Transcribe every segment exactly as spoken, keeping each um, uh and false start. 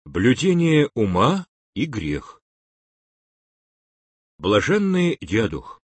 Блюдение ума и грех. Блаженный Диадух.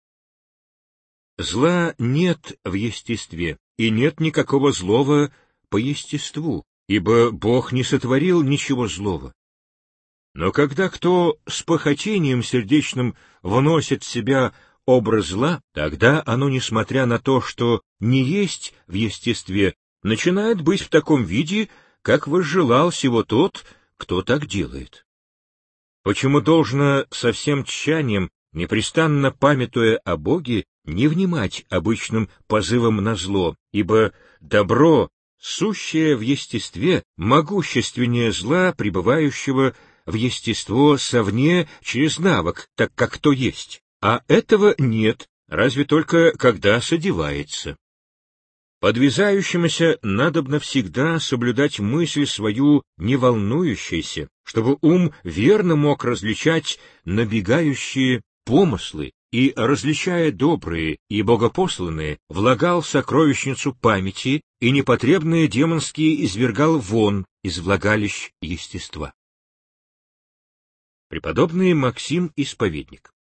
Зла нет в естестве, и нет никакого злого по естеству, ибо Бог не сотворил ничего злого. Но когда кто с похотением сердечным вносит в себя образ зла, тогда оно, несмотря на то, что не есть в естестве, начинает быть в таком виде, как возжелал сего тот, кто так делает. Почему должно со всем тщанием, непрестанно памятуя о Боге, не внимать обычным позывам на зло, ибо добро, сущее в естестве, могущественнее зла, пребывающего в естество совне через навык, так как то есть, а этого нет, разве только когда содевается. Подвязающемуся надобно всегда соблюдать мысль свою не волнующейся, чтобы ум верно мог различать набегающие помыслы и, различая добрые и богопосланные, влагал в сокровищницу памяти и непотребные демонские извергал вон из влагалищ естества. Преподобный Максим Исповедник.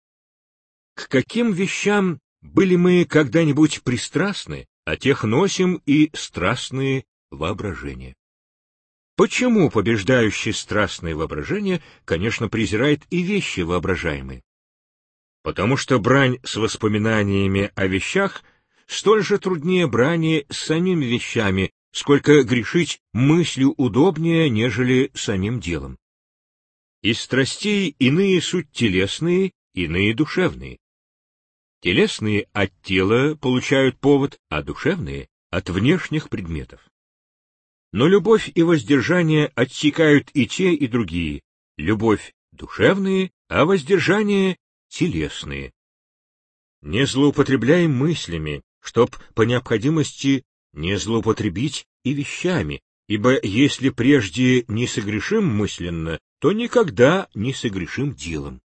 К каким вещам были мы когда-нибудь пристрастны, о тех носим и страстные воображения. Почему побеждающий страстное воображение, конечно, презирает и вещи воображаемые? Потому что брань с воспоминаниями о вещах столь же труднее брани с самими вещами, сколько грешить мыслью удобнее, нежели самим делом. Из страстей иные суть телесные, иные душевные. Телесные от тела получают повод, а душевные — от внешних предметов. Но любовь и воздержание отсекают и те, и другие. Любовь — душевные, а воздержание — телесные. Не злоупотребляй мыслями, чтоб по необходимости не злоупотребить и вещами, ибо если прежде не согрешим мысленно, то никогда не согрешим делом.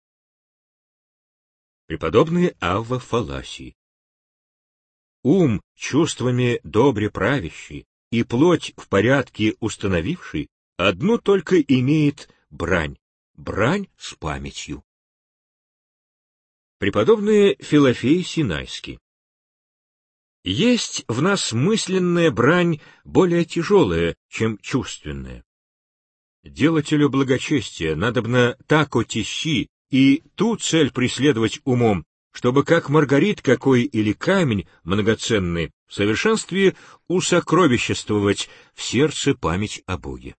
Преподобный Авва Фаласий. Ум, чувствами добре правящий и плоть в порядке установивший, одну только имеет брань, брань с памятью. Преподобный Филофей Синайский. Есть в нас мысленная брань более тяжелая, чем чувственная. Делателю благочестия надобно так отещи, и ту цель преследовать умом, чтобы как маргарит какой или камень многоценный в совершенстве усокровиществовать в сердце память о Боге.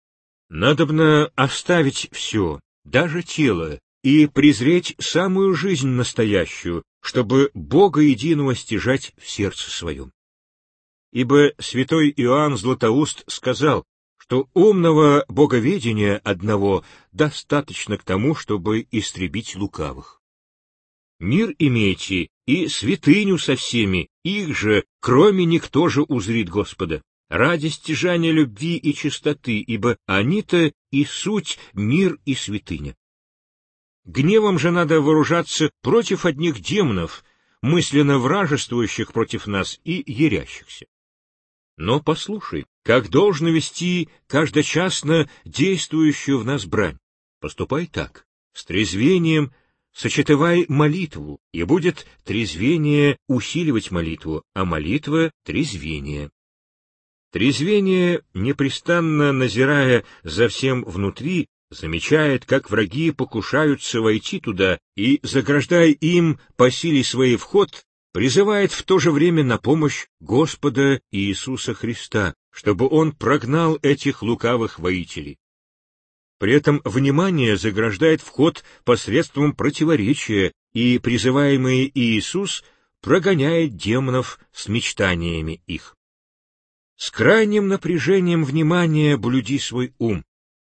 Надобно оставить все, даже тело, и презреть самую жизнь настоящую, чтобы Бога единого стяжать в сердце своем. Ибо святой Иоанн Златоуст сказал, что умного боговедения одного достаточно к тому, чтобы истребить лукавых. Мир имейте и святыню со всеми, их же, кроме никто же узрит Господа, ради стяжания любви и чистоты, ибо они-то и суть мир и святыня. Гневом же надо вооружаться против одних демонов, мысленно вражествующих против нас и ярящихся. Но послушай, как должно вести каждочасно действующую в нас брань. Поступай так, с трезвением сочетывай молитву, и будет трезвение усиливать молитву, а молитва — трезвение. Трезвение, непрестанно назирая за всем внутри, замечает, как враги покушаются войти туда, и, заграждая им по силе своей вход, призывает в то же время на помощь Господа Иисуса Христа, чтобы Он прогнал этих лукавых воителей. При этом внимание заграждает вход посредством противоречия, и призываемый Иисус прогоняет демонов с мечтаниями их. С крайним напряжением внимания блюди свой ум.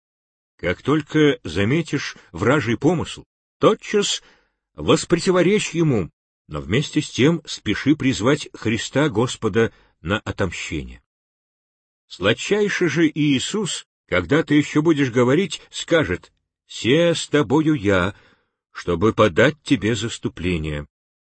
Как только заметишь вражий помысл, тотчас воспротиворечь ему, но вместе с тем спеши призвать Христа Господа на отомщение. Сладчайший же Иисус, когда ты еще будешь говорить, скажет: «Се с тобою я, чтобы подать тебе заступление».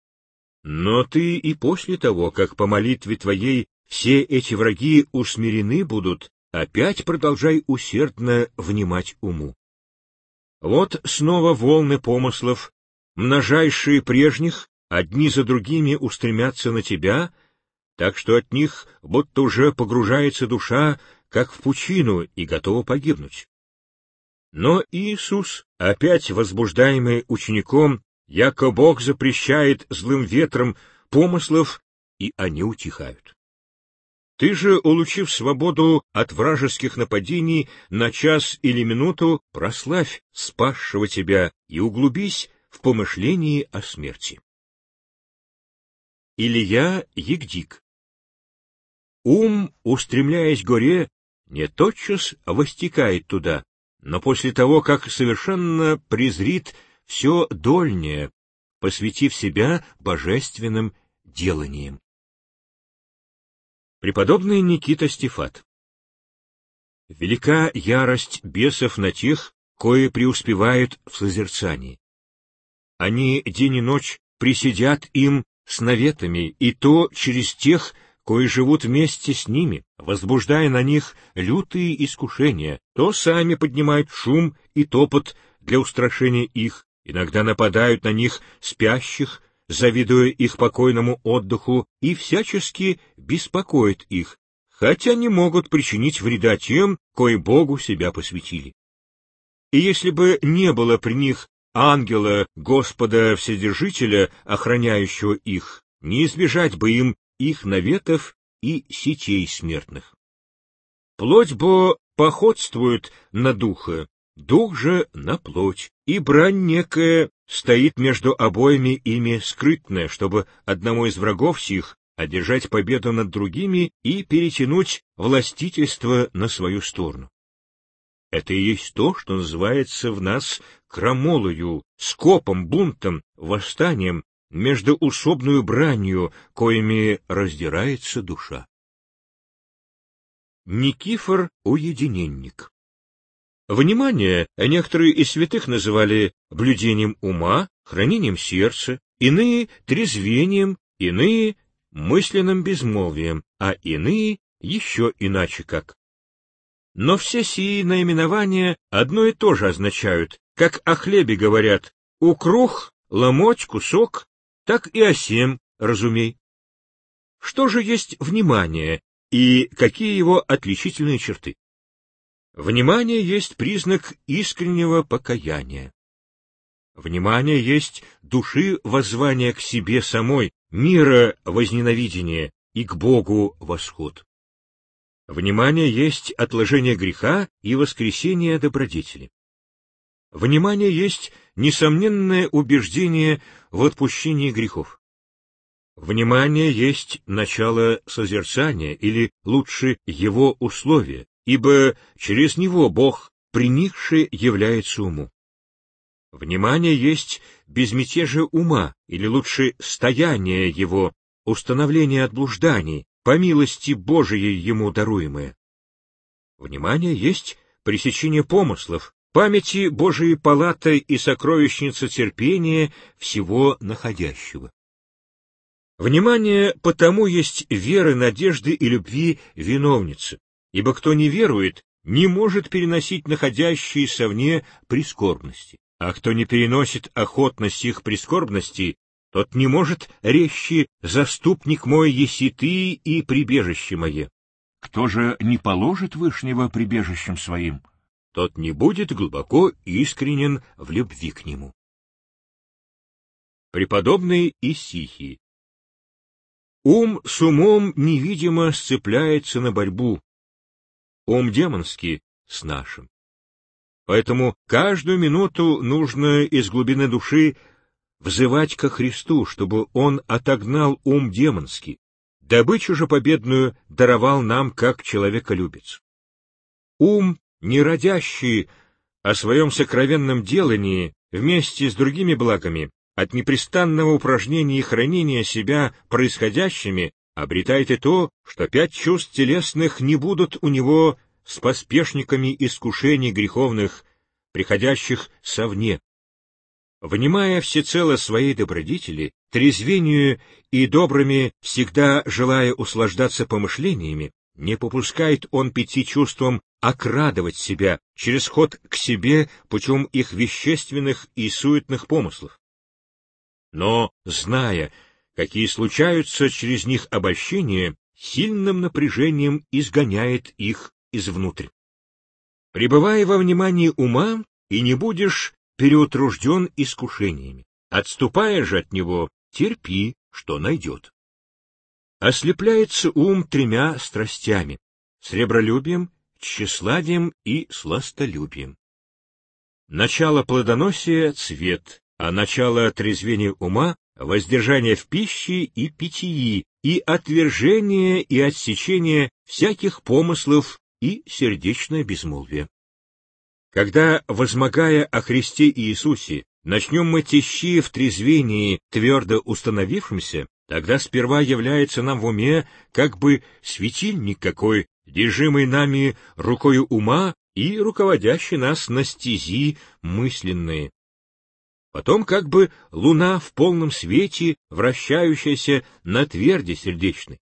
Но ты и после того, как по молитве твоей все эти враги усмирены будут, опять продолжай усердно внимать уму. Вот снова волны помыслов, множайшие прежних, одни за другими устремятся на тебя, так что от них будто уже погружается душа, как в пучину, и готова погибнуть. Но Иисус, опять возбуждаемый учеником, яко Бог запрещает злым ветром помыслов, и они утихают. Ты же, улучив свободу от вражеских нападений, на час или минуту прославь спасшего тебя и углубись в помышлении о смерти. Илья Егдик. Ум, устремляясь к горе, не тотчас востекает туда, но после того, как совершенно презрит все дольнее, посвятив себя божественным деланиям. Преподобный Никита Стефат. Велика ярость бесов на тех, кои преуспевают в созерцании. Они день и ночь присидят им с наветами, и то через тех, кои живут вместе с ними, возбуждая на них лютые искушения, то сами поднимают шум и топот для устрашения их, иногда нападают на них спящих, завидуя их покойному отдыху, и всячески беспокоят их, хотя не могут причинить вреда тем, кои Богу себя посвятили. И если бы не было при них ангела Господа Вседержителя, охраняющего их, не избежать бы им их наветов и сетей смертных. Плоть бо походствует на духа, дух же на плоть, и брань некая стоит между обоими ими скрытная, чтобы одному из врагов сих одержать победу над другими и перетянуть властительство на свою сторону. Это и есть то, что называется в нас крамолою, скопом, бунтом, восстанием, междуусобную бранью, коими раздирается душа. Никифор Уединенник. Внимание некоторые из святых называли блюдением ума, хранением сердца, иные — трезвением, иные — мысленным безмолвием, а иные — еще иначе как. Но все сии наименования одно и то же означают, как о хлебе говорят «укрух», «ломоть», «кусок», так и о сем, разумей. Что же есть внимание и какие его отличительные черты? Внимание есть признак искреннего покаяния. Внимание есть души воззвания к себе самой, мира возненавидения и к Богу восход. Внимание есть отложение греха и воскресение добродетели. Внимание есть несомненное убеждение в отпущении грехов. Внимание есть начало созерцания, или лучше его условия, ибо через него Бог, приникший, является уму. Внимание есть безмятежие ума, или лучше стояние его, установление от блужданий, по милости Божией ему даруемое. Внимание есть пресечение помыслов, памяти Божией палаты и сокровищница терпения всего находящего. Внимание потому есть веры, надежды и любви виновницы, ибо кто не верует, не может переносить находящиеся вне прискорбности, а кто не переносит охотность их прискорбности, тот не может речи «заступник мой еси ты и прибежище мое». Кто же не положит Вышнего прибежищем своим, тот не будет глубоко искренен в любви к нему. Преподобный Исихий. Ум с умом невидимо сцепляется на борьбу, ум демонский с нашим. Поэтому каждую минуту нужно из глубины души взывать ко Христу, чтобы Он отогнал ум демонский, добычу же победную даровал нам как человеколюбец. Ум, не родящий о своем сокровенном делании вместе с другими благами, от непрестанного упражнения и хранения себя происходящими, обретает и то, что пять чувств телесных не будут у него с поспешниками искушений греховных, приходящих совне. Внимая всецело своей добродетели, трезвению и добрыми, всегда желая услаждаться помышлениями, Не попускает он пяти чувствам окрадывать себя через ход к себе путем их вещественных и суетных помыслов. Но, зная, какие случаются через них обольщения, сильным напряжением изгоняет их извнутрь. Пребывай во внимании ума, и не будешь переутружден искушениями. Отступая же от него, терпи, что найдет. Ослепляется ум тремя страстями — сребролюбием, тщеславием и сластолюбием. Начало плодоносия — цвет, а начало трезвения ума — воздержание в пище и питьи, и отвержение и отсечение всяких помыслов и сердечное безмолвие. Когда, возмогая о Христе Иисусе, начнем мы тещи в трезвении твердо установившимся, тогда сперва является нам в уме как бы светильник какой, держимый нами рукою ума и руководящий нас на стези мысленные. Потом как бы луна в полном свете, вращающаяся на тверди сердечной.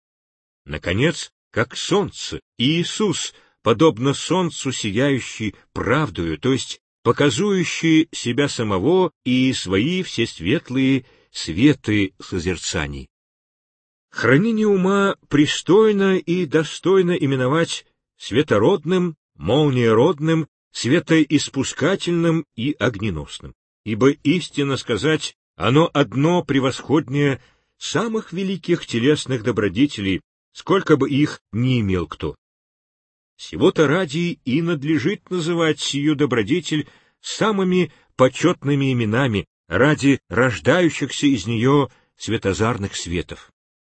Наконец, как солнце, Иисус, подобно солнцу, сияющий правдою, то есть показующий себя самого и свои все светлые светы созерцаний. Хранение ума пристойно и достойно именовать светородным, молниеродным, светоиспускательным и огненосным, ибо истинно сказать, оно одно превосходнее самых великих телесных добродетелей, сколько бы их ни имел кто. Сего-то ради и надлежит называть сию добродетель самыми почетными именами ради рождающихся из нее светозарных светов.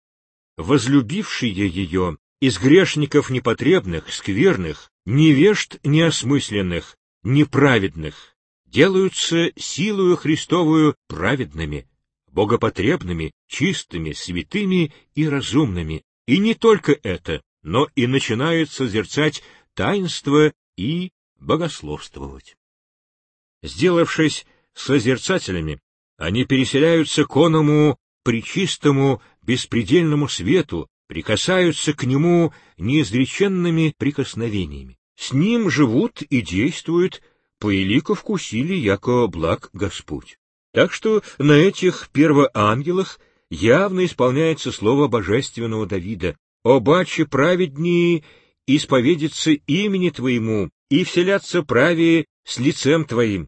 Возлюбившие ее из грешников непотребных, скверных, невежд неосмысленных, неправедных, делаются силою Христовую праведными, богопотребными, чистыми, святыми и разумными, и не только это, но и начинают созерцать таинство и богословствовать. Сделавшись созерцателями, они переселяются к оному пречистому беспредельному свету, прикасаются к нему неизреченными прикосновениями. С ним живут и действуют, по элико вкусили, яко благ Господь. Так что на этих первоангелах явно исполняется слово божественного Давида: «Обаче праведнее исповедиться имени Твоему и вселятся правее с лицем Твоим».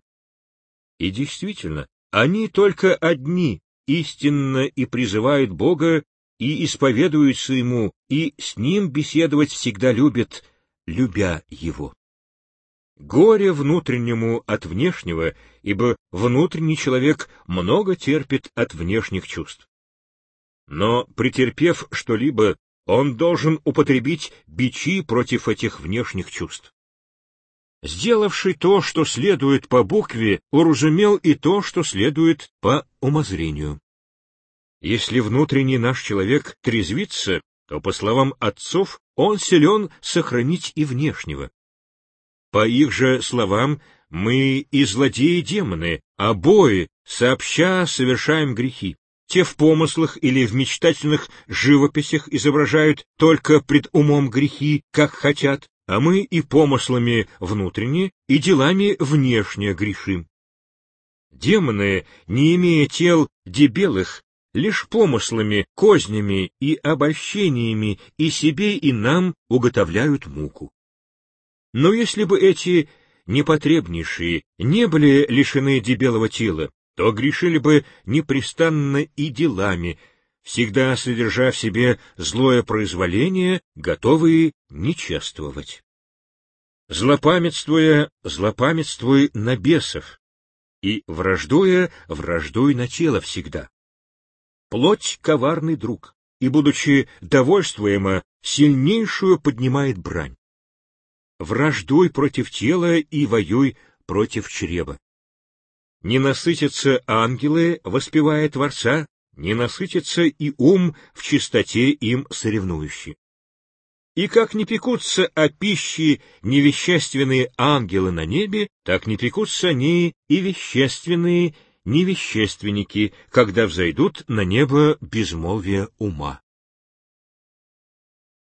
И действительно, они только одни истинно и призывают Бога, и исповедуются Ему, и с Ним беседовать всегда любят, любя Его. Горе внутреннему от внешнего, ибо внутренний человек много терпит от внешних чувств. Но, претерпев что-либо, он должен употребить бичи против этих внешних чувств. Сделавший то, что следует по букве, уразумел и то, что следует по умозрению. Если внутренний наш человек трезвится, то, по словам отцов, он силен сохранить и внешнего. По их же словам, мы и злодеи-демоны, обои, сообща, совершаем грехи. Те в помыслах или в мечтательных живописях изображают только пред умом грехи, как хотят, а мы и помыслами внутренне, и делами внешне грешим. Демоны, не имея тел дебелых, лишь помыслами, кознями и обольщениями и себе, и нам уготовляют муку. Но если бы эти непотребнейшие не были лишены дебелого тела, то грешили бы непрестанно и делами, всегда содержа в себе злое произволение, готовые нечествовать. Злопамятствуя, злопамятствуй на бесов, и враждуя, враждуй на тело всегда. Плоть — коварный друг, и, будучи довольствуема, сильнейшую поднимает брань. Враждуй против тела и воюй против чрева. Не насытятся ангелы, воспевая Творца, не насытится и ум в чистоте им соревнующий. И как не пекутся о пище невещественные ангелы на небе, так не пекутся они и вещественные невещественники, когда взойдут на небо безмолвия ума.